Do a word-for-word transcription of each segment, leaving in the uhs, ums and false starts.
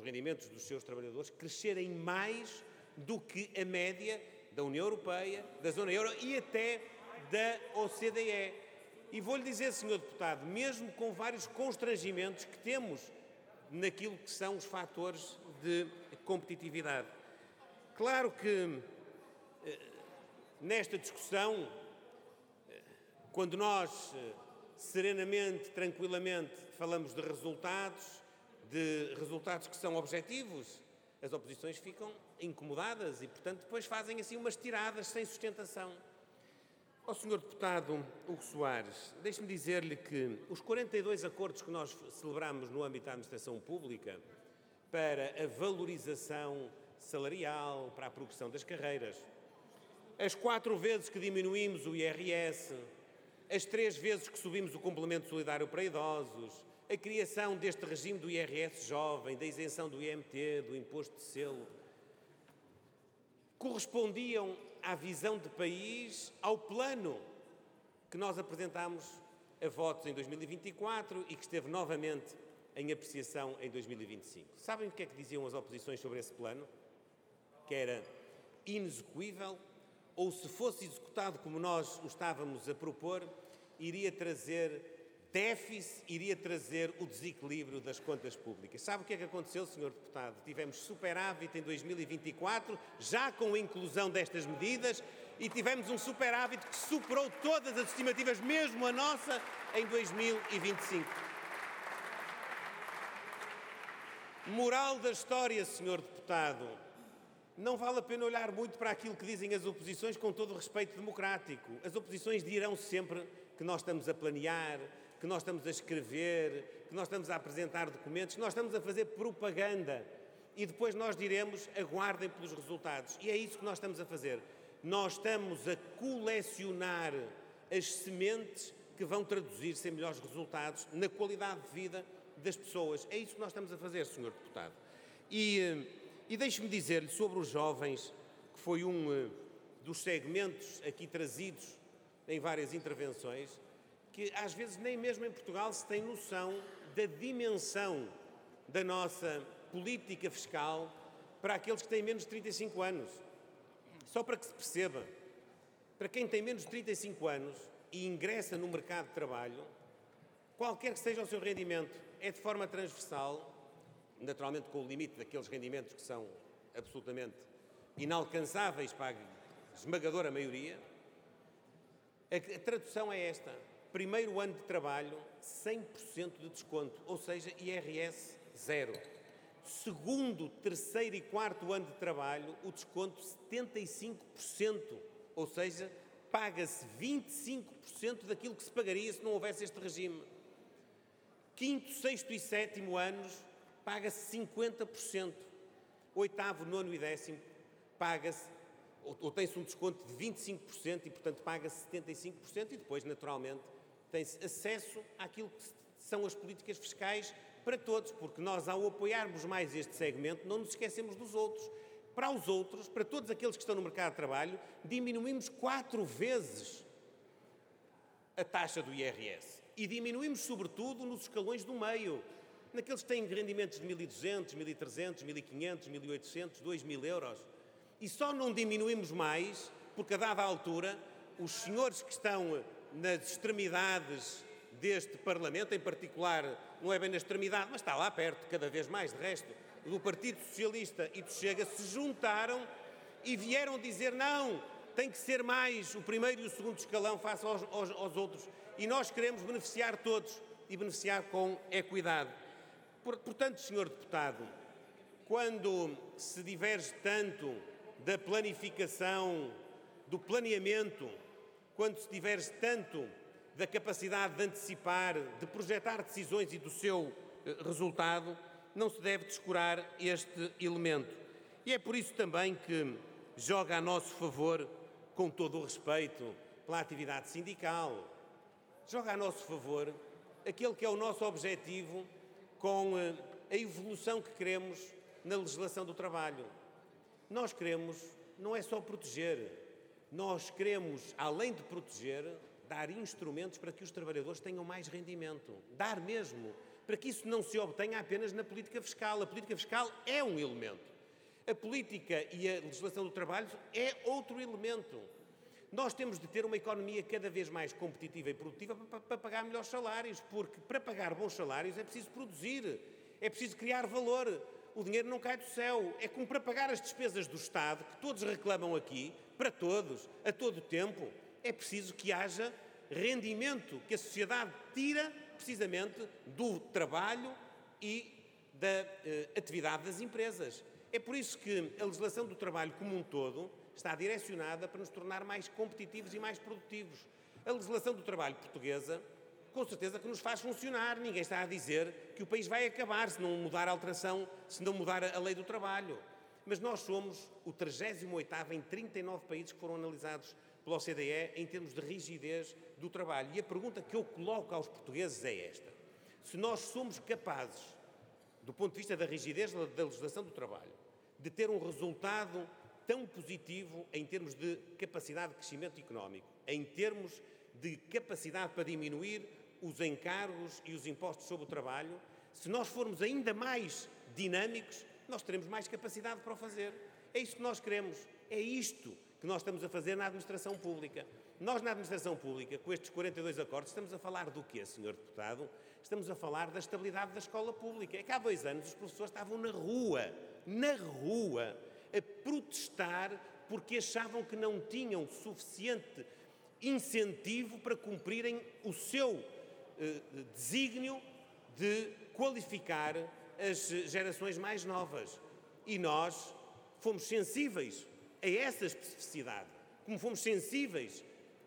rendimentos dos seus trabalhadores crescerem mais do que a média da União Europeia, da Zona Euro e até da O C D E. E vou-lhe dizer, senhor Deputado, mesmo com vários constrangimentos que temos naquilo que são os fatores de competitividade. Claro que nesta discussão, quando nós serenamente, tranquilamente, falamos de resultados, de resultados que são objetivos, as oposições ficam incomodadas e, portanto, depois fazem assim umas tiradas sem sustentação. Ao senhor Deputado Hugo Soares, deixe-me dizer-lhe que os quarenta e dois acordos que nós celebramos no âmbito da administração pública para a valorização salarial, para a progressão das carreiras, as quatro vezes que diminuímos o I R S, as três vezes que subimos o complemento solidário para idosos, a criação deste regime do I R S jovem, da isenção do I M T, do imposto de selo, correspondiam à visão de país, ao plano que nós apresentámos a votos em dois mil e vinte e quatro e que esteve novamente em apreciação em dois mil e vinte e cinco. Sabem o que é que diziam as oposições sobre esse plano? Que era inexecuível, ou se fosse executado como nós o estávamos a propor, iria trazer déficit, iria trazer o desequilíbrio das contas públicas. Sabe o que é que aconteceu, senhor Deputado? Tivemos superávit em dois mil e vinte e quatro, já com a inclusão destas medidas, e tivemos um superávit que superou todas as estimativas, mesmo a nossa, em dois mil e vinte e cinco. Moral da história, senhor Deputado, não vale a pena olhar muito para aquilo que dizem as oposições, com todo o respeito democrático. As oposições dirão sempre que nós estamos a planear, que nós estamos a escrever, que nós estamos a apresentar documentos, que nós estamos a fazer propaganda. E depois nós diremos, aguardem pelos resultados. E é isso que nós estamos a fazer. Nós estamos a colecionar as sementes que vão traduzir-se em melhores resultados na qualidade de vida das pessoas. É isso que nós estamos a fazer, senhor Deputado. E, e deixe-me dizer-lhe sobre os jovens, que foi um dos segmentos aqui trazidos em várias intervenções, que às vezes nem mesmo em Portugal se tem noção da dimensão da nossa política fiscal para aqueles que têm menos de trinta e cinco anos. Só para que se perceba, para quem tem menos de trinta e cinco anos e ingressa no mercado de trabalho, qualquer que seja o seu rendimento, é de forma transversal, naturalmente com o limite daqueles rendimentos que são absolutamente inalcançáveis para a esmagadora maioria. A tradução é esta: primeiro ano de trabalho, cem por cento de desconto, ou seja, I R S zero. Segundo, terceiro e quarto ano de trabalho, o desconto setenta e cinco por cento, ou seja, paga-se vinte e cinco por cento daquilo que se pagaria se não houvesse este regime. Quinto, sexto e sétimo anos, paga-se cinquenta por cento. Oitavo, nono e décimo, paga-se, ou, ou tem-se um desconto de vinte e cinco por cento e, portanto, paga-se setenta e cinco por cento e depois, naturalmente, tem-se acesso àquilo que são as políticas fiscais para todos, porque nós, ao apoiarmos mais este segmento, não nos esquecemos dos outros. Para os outros, para todos aqueles que estão no mercado de trabalho, diminuímos quatro vezes a taxa do I R S. E diminuímos, sobretudo, nos escalões do meio, naqueles que têm rendimentos de mil e duzentos, mil e trezentos, mil e quinhentos, mil e oitocentos, dois mil euros. E só não diminuímos mais, porque a dada altura, os senhores que estão nas extremidades deste Parlamento, em particular, não é bem na extremidade, mas está lá perto, cada vez mais, de resto, do Partido Socialista e do Chega, se juntaram e vieram dizer não, tem que ser mais o primeiro e o segundo escalão face aos, aos, aos outros. E nós queremos beneficiar todos e beneficiar com equidade. Portanto, senhor Deputado, quando se diverge tanto da planificação, do planeamento, quando se diverge tanto da capacidade de antecipar, de projetar decisões e do seu resultado, não se deve descurar este elemento. E é por isso também que joga a nosso favor, com todo o respeito pela atividade sindical, joga a nosso favor aquele que é o nosso objetivo com a evolução que queremos na legislação do trabalho. Nós queremos, não é só proteger, nós queremos, além de proteger, dar instrumentos para que os trabalhadores tenham mais rendimento. Dar mesmo, para que isso não se obtenha apenas na política fiscal. A política fiscal é um elemento. A política e a legislação do trabalho é outro elemento. Nós temos de ter uma economia cada vez mais competitiva e produtiva para, para pagar melhores salários, porque para pagar bons salários é preciso produzir, é preciso criar valor. O dinheiro não cai do céu. É como para pagar as despesas do Estado, que todos reclamam aqui, para todos, a todo tempo, é preciso que haja rendimento, que a sociedade tira precisamente do trabalho e da eh, atividade das empresas. É por isso que a legislação do trabalho como um todo está direcionada para nos tornar mais competitivos e mais produtivos. A legislação do trabalho portuguesa, com certeza que nos faz funcionar. Ninguém está a dizer que o país vai acabar se não mudar a alteração, se não mudar a lei do trabalho. Mas nós somos o trigésimo oitavo em trinta e nove países que foram analisados pela O C D E em termos de rigidez do trabalho. E a pergunta que eu coloco aos portugueses é esta: se nós somos capazes, do ponto de vista da rigidez da legislação do trabalho, de ter um resultado tão positivo em termos de capacidade de crescimento económico, em termos de capacidade para diminuir os encargos e os impostos sobre o trabalho, se nós formos ainda mais dinâmicos, nós teremos mais capacidade para o fazer. É isso que nós queremos, é isto que nós estamos a fazer na administração pública. Nós, na administração pública, com estes quarenta e dois acordos, estamos a falar do quê, senhor Deputado? Estamos a falar da estabilidade da escola pública. É que há dois anos os professores estavam na rua, na rua, a protestar porque achavam que não tinham suficiente incentivo para cumprirem o seu eh, desígnio de qualificar as gerações mais novas. E nós fomos sensíveis a essa especificidade, como fomos sensíveis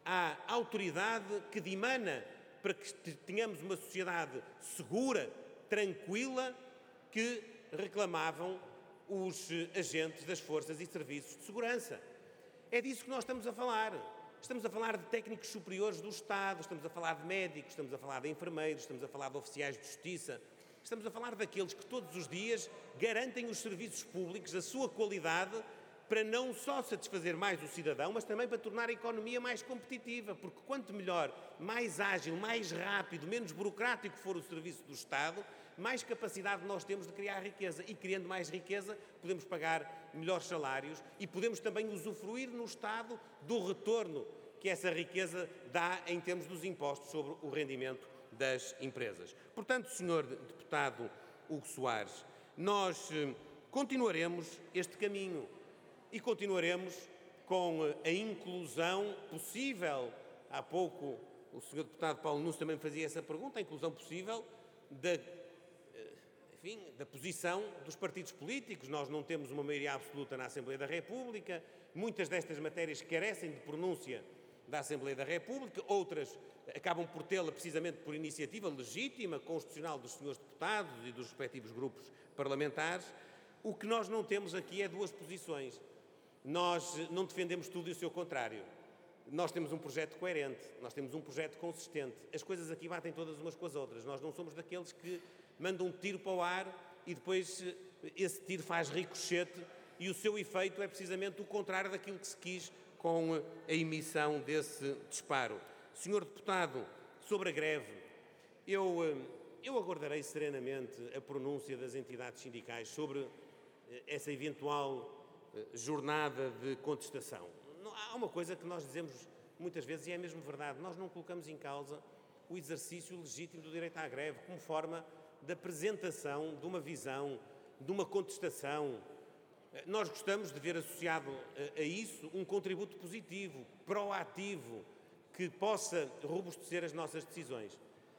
à autoridade que dimana para que tenhamos uma sociedade segura, tranquila, que reclamavam os agentes das forças e serviços de segurança. É disso que nós estamos a falar. Estamos a falar de técnicos superiores do Estado, estamos a falar de médicos, estamos a falar de enfermeiros, estamos a falar de oficiais de justiça, estamos a falar daqueles que todos os dias garantem os serviços públicos, a sua qualidade, para não só satisfazer mais o cidadão, mas também para tornar a economia mais competitiva, porque quanto melhor, mais ágil, mais rápido, menos burocrático for o serviço do Estado, mais capacidade nós temos de criar riqueza. E criando mais riqueza, podemos pagar melhores salários e podemos também usufruir no Estado do retorno que essa riqueza dá em termos dos impostos sobre o rendimento das empresas. Portanto, senhor Deputado Hugo Soares, nós continuaremos este caminho. E continuaremos com a inclusão possível. Há pouco o senhor Deputado Paulo Nunes também fazia essa pergunta, a inclusão possível da, enfim, da posição dos partidos políticos. Nós não temos uma maioria absoluta na Assembleia da República, muitas destas matérias carecem de pronúncia da Assembleia da República, outras acabam por tê-la precisamente por iniciativa legítima, constitucional dos senhores deputados e dos respectivos grupos parlamentares. O que nós não temos aqui é duas posições. Nós não defendemos tudo e o seu contrário. Nós temos um projeto coerente, nós temos um projeto consistente. As coisas aqui batem todas umas com as outras. Nós não somos daqueles que mandam um tiro para o ar e depois esse tiro faz ricochete e o seu efeito é precisamente o contrário daquilo que se quis com a emissão desse disparo. Senhor Deputado, sobre a greve, eu, eu aguardarei serenamente a pronúncia das entidades sindicais sobre essa eventual jornada de contestação. Há uma coisa que nós dizemos muitas vezes e é mesmo verdade: nós não colocamos em causa o exercício legítimo do direito à greve como forma de apresentação de uma visão, de uma contestação. Nós gostamos de ver associado a isso um contributo positivo, proativo, que possa robustecer as nossas decisões.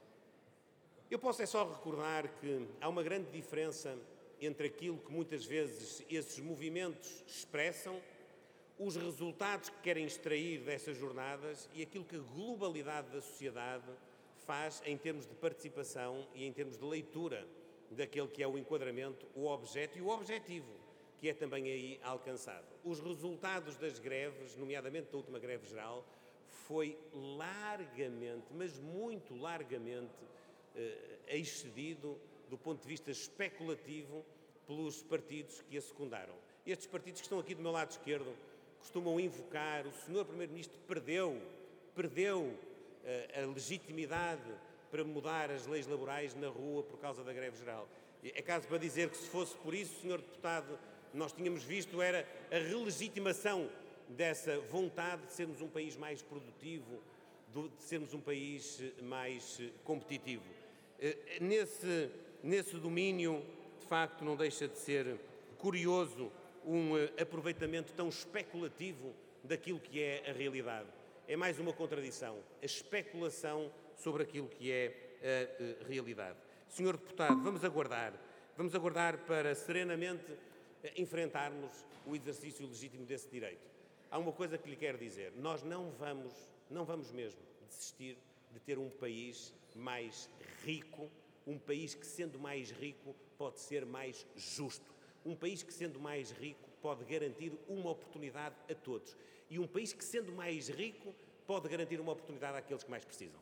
Eu posso é só recordar que há uma grande diferença entre aquilo que muitas vezes esses movimentos expressam, os resultados que querem extrair dessas jornadas e aquilo que a globalidade da sociedade faz em termos de participação e em termos de leitura daquele que é o enquadramento, o objeto e o objetivo, que é também aí alcançado. Os resultados das greves, nomeadamente da última greve geral, foi largamente, mas muito largamente, eh, excedido do ponto de vista especulativo pelos partidos que a secundaram. Estes partidos que estão aqui do meu lado esquerdo costumam invocar: o senhor Primeiro-Ministro perdeu, perdeu a, a legitimidade para mudar as leis laborais na rua por causa da greve geral. É caso para dizer que, se fosse por isso, senhor Deputado, nós tínhamos visto era a relegitimação dessa vontade de sermos um país mais produtivo, de sermos um país mais competitivo. Nesse, nesse domínio, de facto, não deixa de ser curioso um aproveitamento tão especulativo daquilo que é a realidade. É mais uma contradição, a especulação sobre aquilo que é a realidade. senhor Deputado, vamos aguardar, vamos aguardar para serenamente enfrentarmos o exercício legítimo desse direito. Há uma coisa que lhe quero dizer, nós não vamos, não vamos mesmo desistir de ter um país mais rico, um país que, sendo mais rico, pode ser mais justo. Um país que, sendo mais rico, pode garantir uma oportunidade a todos. E um país que, sendo mais rico, pode garantir uma oportunidade àqueles que mais precisam.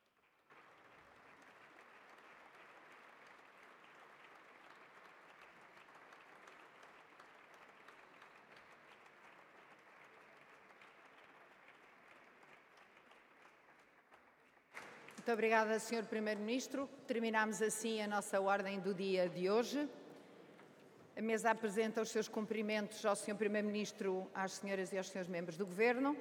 Muito obrigada, senhor Primeiro-Ministro. Terminamos assim a nossa ordem do dia de hoje. A mesa apresenta os seus cumprimentos ao senhor Primeiro-Ministro, às senhoras e aos senhores membros do Governo.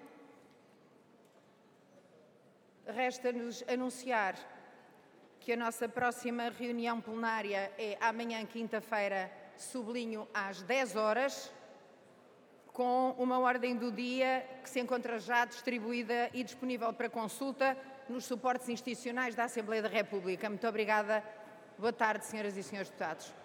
Resta-nos anunciar que a nossa próxima reunião plenária é amanhã, quinta-feira, sublinho, às dez horas, com uma ordem do dia que se encontra já distribuída e disponível para consulta nos suportes institucionais da Assembleia da República. Muito obrigada. Boa tarde, senhoras e senhores deputados.